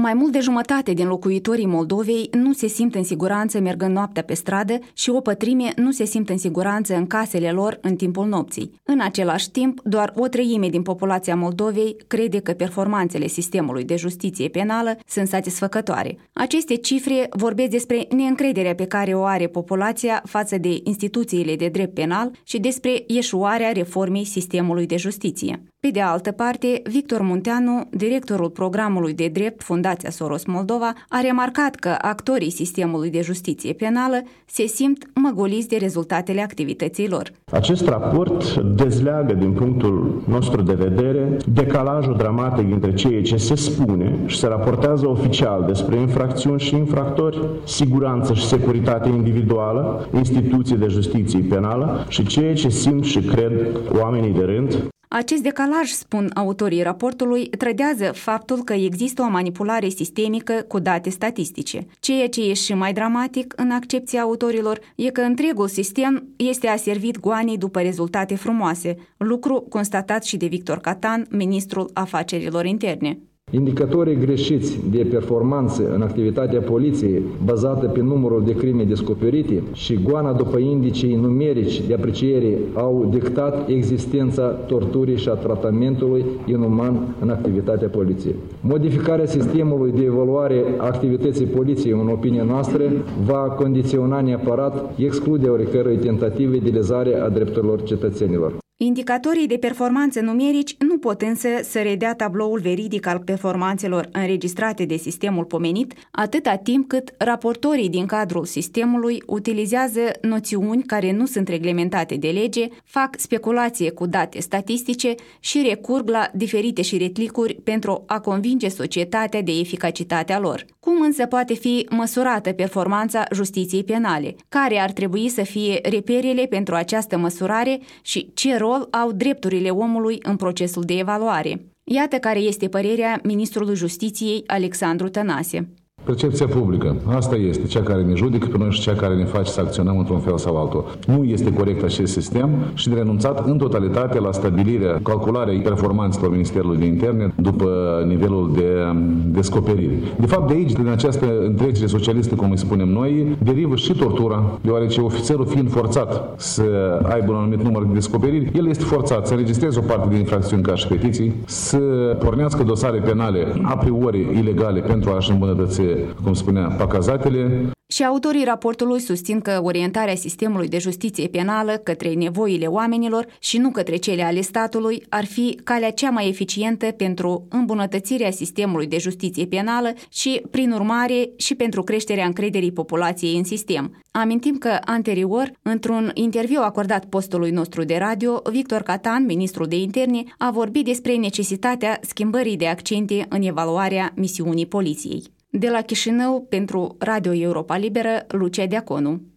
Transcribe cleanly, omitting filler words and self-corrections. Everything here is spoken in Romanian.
Mai mult de jumătate din locuitorii Moldovei nu se simt în siguranță mergând noaptea pe stradă și o pătrime nu se simt în siguranță în casele lor în timpul nopții. În același timp, doar o treime din populația Moldovei crede că performanțele sistemului de justiție penală sunt satisfăcătoare. Aceste cifre vorbesc despre neîncrederea pe care o are populația față de instituțiile de drept penal și despre eșuarea reformei sistemului de justiție. Pe de altă parte, Victor Munteanu, directorul programului de drept Fundația Soros Moldova, a remarcat că actorii sistemului de justiție penală se simt măgoliți de rezultatele activității lor. Acest raport dezleagă din punctul nostru de vedere decalajul dramatic între ceea ce se spune și se raportează oficial despre infracțiuni și infractori, siguranță și securitate individuală, instituții de justiție penală și ceea ce simt și cred oamenii de rând. Acest decalaj, spun autorii raportului, trădează faptul că există o manipulare sistemică cu date statistice. Ceea ce e și mai dramatic în accepția autorilor e că întregul sistem este aservit goanei după rezultate frumoase, lucru constatat și de Victor Catan, ministrul afacerilor interne. Indicatorii greșiți de performanță în activitatea poliției, bazată pe numărul de crime descoperite și goana după indicii numerici de apreciere, au dictat existența torturii și a tratamentului inuman în activitatea poliției. Modificarea sistemului de evaluare a activității poliției, în opinia noastră, va condiționa neapărat excluderea oricărei tentative de lezare a drepturilor cetățenilor. Indicatorii de performanță numerici nu pot însă să redea tabloul veridic al performanțelor înregistrate de sistemul pomenit, atâta timp cât raportorii din cadrul sistemului utilizează noțiuni care nu sunt reglementate de lege, fac speculație cu date statistice și recurg la diferite șiretlicuri pentru a convinge societatea de eficacitatea lor. Cum însă poate fi măsurată performanța justiției penale? Care ar trebui să fie reperele pentru această măsurare și ce rol au drepturile omului în procesul de evaluare? Iată care este părerea ministrului Justiției Alexandru Tănase. Percepția publică, asta este cea care ne judecă pe noi și cea care ne face să acționăm într-un fel sau altul. Nu este corect acest sistem și de renunțat în totalitate la stabilirea, calcularea performanțelor Ministerului de Interne după nivelul de descoperire. De fapt, de aici, din această întrecere socialistă, cum îi spunem noi, derivă și tortura, deoarece ofițerul fiind forțat să aibă un anumit număr de descoperiri, el este forțat să înregistreze o parte din infracțiuni ca și petiții, să pornească dosare penale a priori ilegale pentru a-și îmbunătăți, cum spunea, pacazatele. Și autorii raportului susțin că orientarea sistemului de justiție penală către nevoile oamenilor și nu către cele ale statului ar fi calea cea mai eficientă pentru îmbunătățirea sistemului de justiție penală și, prin urmare, și pentru creșterea încrederii populației în sistem. Amintim că, anterior, într-un interviu acordat postului nostru de radio, Victor Catan, ministrul de interne, a vorbit despre necesitatea schimbării de accente în evaluarea misiunii poliției. De la Chișinău, pentru Radio Europa Liberă, Lucia Deaconu.